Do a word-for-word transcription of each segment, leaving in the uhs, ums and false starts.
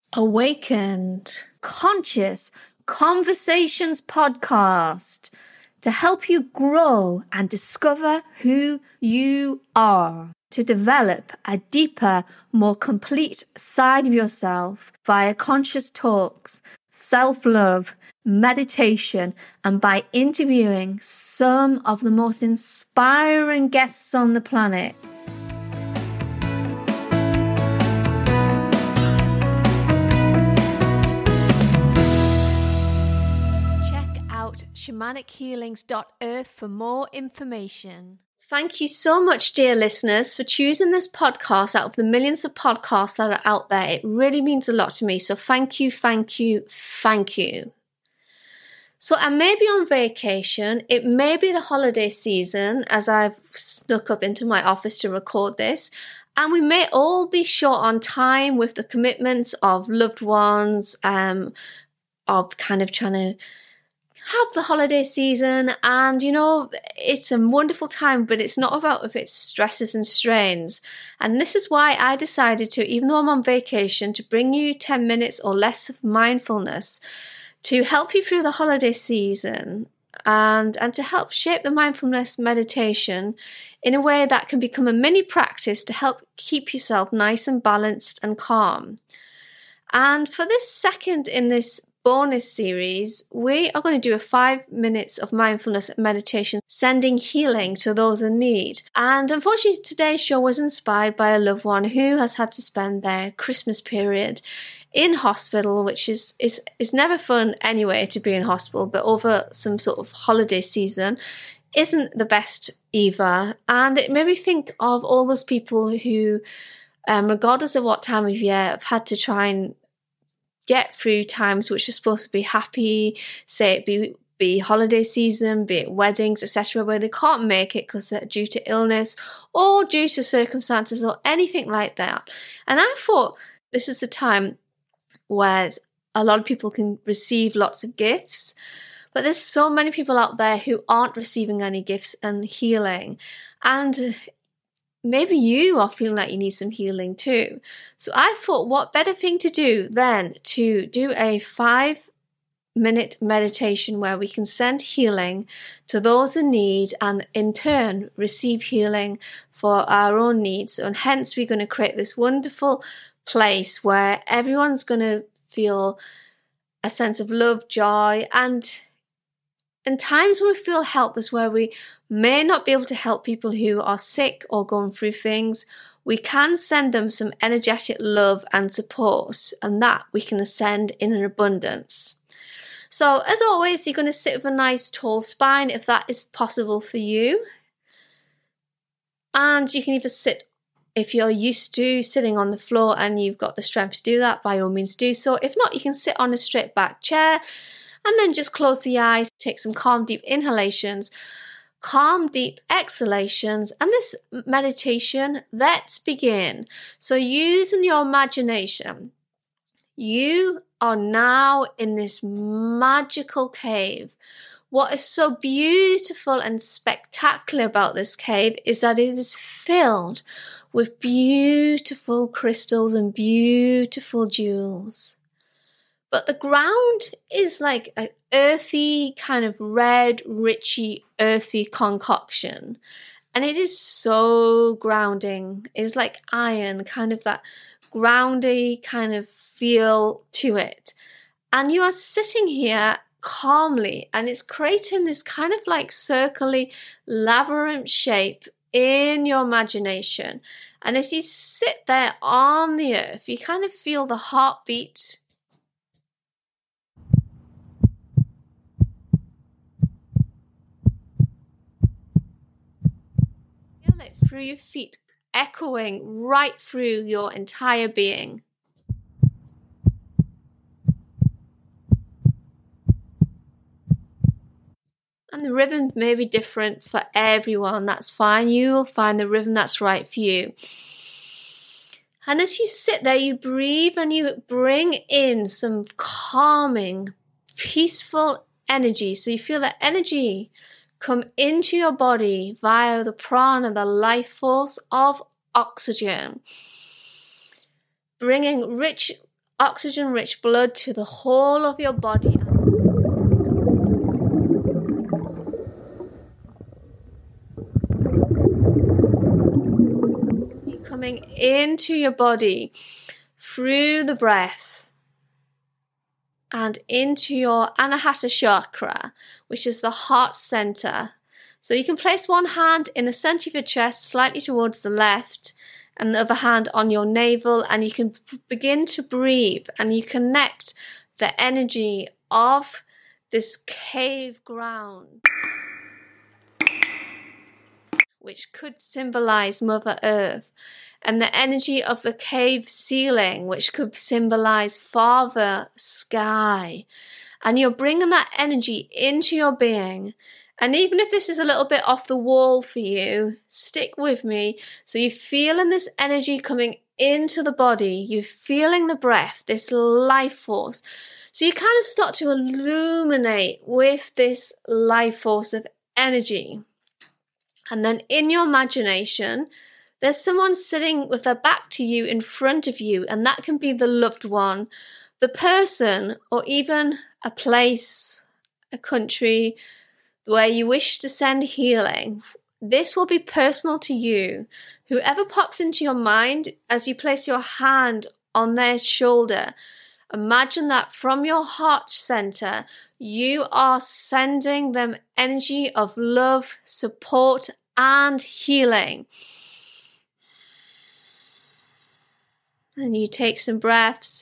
Awakened Conscious Conversations podcast to help you grow and discover who you are, to develop a deeper, more complete side of yourself via conscious talks, self-love, meditation, and by interviewing some of the most inspiring guests on the planet. shamanic healings dot earth for more information. Thank you so much, dear listeners, for choosing this podcast out of the millions of podcasts that are out there. It really means a lot to me. So thank you, thank you, thank you. So I may be on vacation. It may be the holiday season as I've snuck up into my office to record this. And we may all be short on time with the commitments of loved ones, um, of kind of trying to have the holiday season, and you know, it's a wonderful time, but it's not about of its stresses and strains. And this is why I decided to, even though I'm on vacation, to bring you ten minutes or less of mindfulness to help you through the holiday season and and to help shape the mindfulness meditation in a way that can become a mini practice to help keep yourself nice and balanced and calm. And for this second in this bonus series, we are going to do a five minutes of mindfulness meditation, sending healing to those in need. And unfortunately, today's show was inspired by a loved one who has had to spend their Christmas period in hospital, which is, is, is never fun anyway to be in hospital, but over some sort of holiday season isn't the best either. And it made me think of all those people who, um, regardless of what time of year, have had to try and get through times which are supposed to be happy, say it be be holiday season, be it weddings, et cetera, where they can't make it because they're due to illness or due to circumstances or anything like that. And I thought this is the time where a lot of people can receive lots of gifts, but there's so many people out there who aren't receiving any gifts and healing. And maybe you are feeling like you need some healing too. So I thought, what better thing to do than to do a five minute meditation where we can send healing to those in need and in turn receive healing for our own needs. And hence we're going to create this wonderful place where everyone's going to feel a sense of love, joy, and in times when we feel helpless, where we may not be able to help people who are sick or going through things, we can send them some energetic love and support, and that we can send in an abundance. So as always, you're going to sit with a nice tall spine if that is possible for you. And you can either sit, if you're used to sitting on the floor and you've got the strength to do that, by all means do so. If not, you can sit on a straight back chair. And then just close the eyes, take some calm, deep inhalations, calm, deep exhalations. And this meditation, let's begin. So using your imagination, you are now in this magical cave. What is so beautiful and spectacular about this cave is that it is filled with beautiful crystals and beautiful jewels. But the ground is like an earthy, kind of red, richy, earthy concoction. And it is so grounding. It's like iron, kind of that groundy kind of feel to it. And you are sitting here calmly, and it's creating this kind of like circly labyrinth shape in your imagination. And as you sit there on the earth, you kind of feel the heartbeat through your feet, echoing right through your entire being. And the rhythm may be different for everyone. That's fine. You will find the rhythm that's right for you. And as you sit there, you breathe and you bring in some calming, peaceful energy. So you feel that energy come into your body via the prana, the life force of oxygen, bringing rich oxygen-rich blood to the whole of your body. You're coming into your body through the breath and into your Anahata chakra, which is the heart center. So you can place one hand in the center of your chest, slightly towards the left, and the other hand on your navel, and you can begin to breathe and you connect the energy of this cave ground, which could symbolize Mother Earth, and the energy of the cave ceiling, which could symbolize Father Sky. And you're bringing that energy into your being. And even if this is a little bit off the wall for you, stick with me. So you're feeling this energy coming into the body. You're feeling the breath, this life force. So you kind of start to illuminate with this life force of energy. And then in your imagination, there's someone sitting with their back to you in front of you. And that can be the loved one, the person, or even a place, a country, where you wish to send healing. This will be personal to you. Whoever pops into your mind as you place your hand on their shoulder, imagine that from your heart center, you are sending them energy of love, support, and healing. And you take some breaths.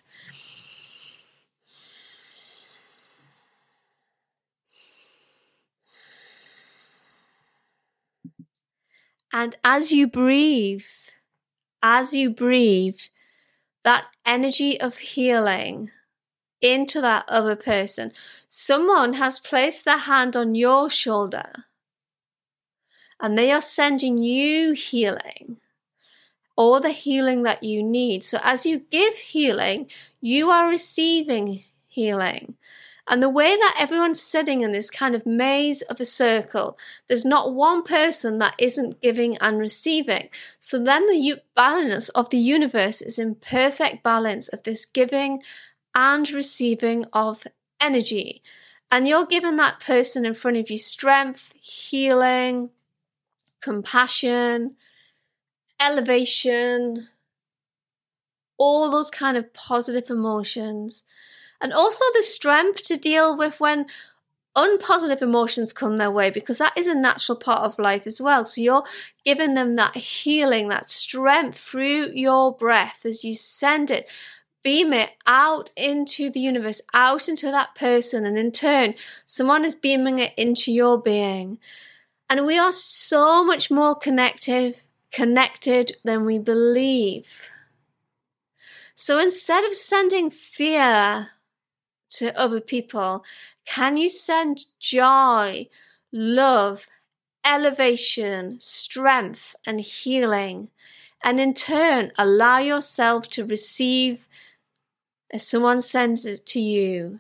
And as you breathe, as you breathe, that energy of healing into that other person. Someone has placed their hand on your shoulder and they are sending you healing, all the healing that you need. So as you give healing, you are receiving healing. And the way that everyone's sitting in this kind of maze of a circle, there's not one person that isn't giving and receiving. So then the balance of the universe is in perfect balance of this giving and receiving of energy. And you're giving that person in front of you strength, healing, compassion, elevation, all those kind of positive emotions. And also the strength to deal with when unpositive emotions come their way, because that is a natural part of life as well. So you're giving them that healing, that strength through your breath as you send it, beam it out into the universe, out into that person. And in turn, someone is beaming it into your being. And we are so much more connected, connected than we believe. So instead of sending fear to other people, can you send joy, love, elevation, strength, and healing? And in turn, allow yourself to receive as someone sends it to you.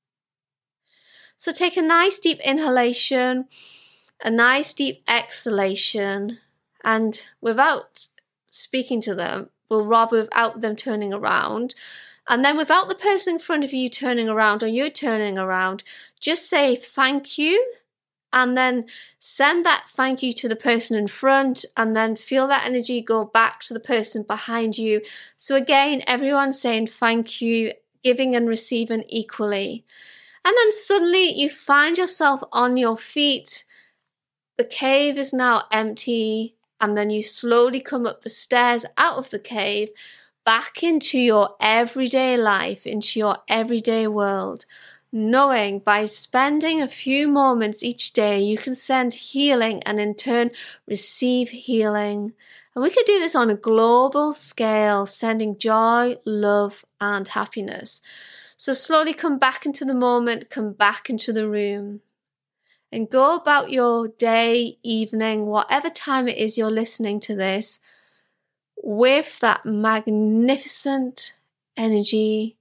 So take a nice deep inhalation, a nice deep exhalation, and without speaking to them, well, rather without them turning around, and then without the person in front of you turning around or you turning around, just say thank you, and then send that thank you to the person in front, and then feel that energy go back to the person behind you. So again, everyone's saying thank you, giving and receiving equally. And then suddenly you find yourself on your feet. The cave is now empty, and then you slowly come up the stairs out of the cave, back into your everyday life, into your everyday world, knowing by spending a few moments each day, you can send healing and in turn receive healing. And we could do this on a global scale, sending joy, love, and happiness. So slowly come back into the moment, come back into the room, and go about your day, evening, whatever time it is you're listening to this, with that magnificent energy,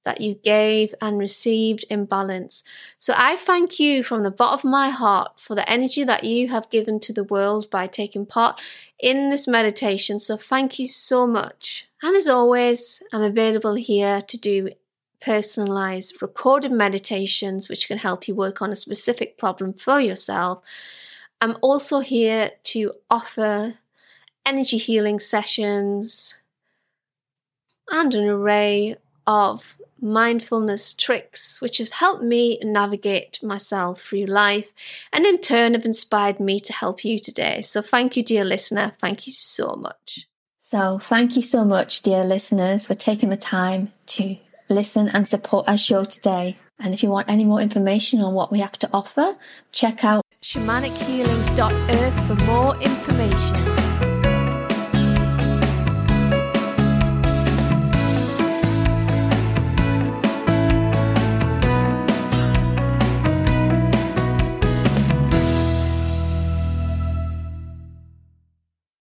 that you gave and received in balance. So I thank you from the bottom of my heart for the energy that you have given to the world by taking part in this meditation. So thank you so much. And as always, I'm available here to do personalized recorded meditations which can help you work on a specific problem for yourself. I'm also here to offer energy healing sessions and an array of mindfulness tricks which have helped me navigate myself through life and in turn have inspired me to help you today. So thank you, dear listener. Thank you so much. So thank you so much, dear listeners, for taking the time to listen and support our show today. And if you want any more information on what we have to offer, check out shamanic healings dot earth for more information.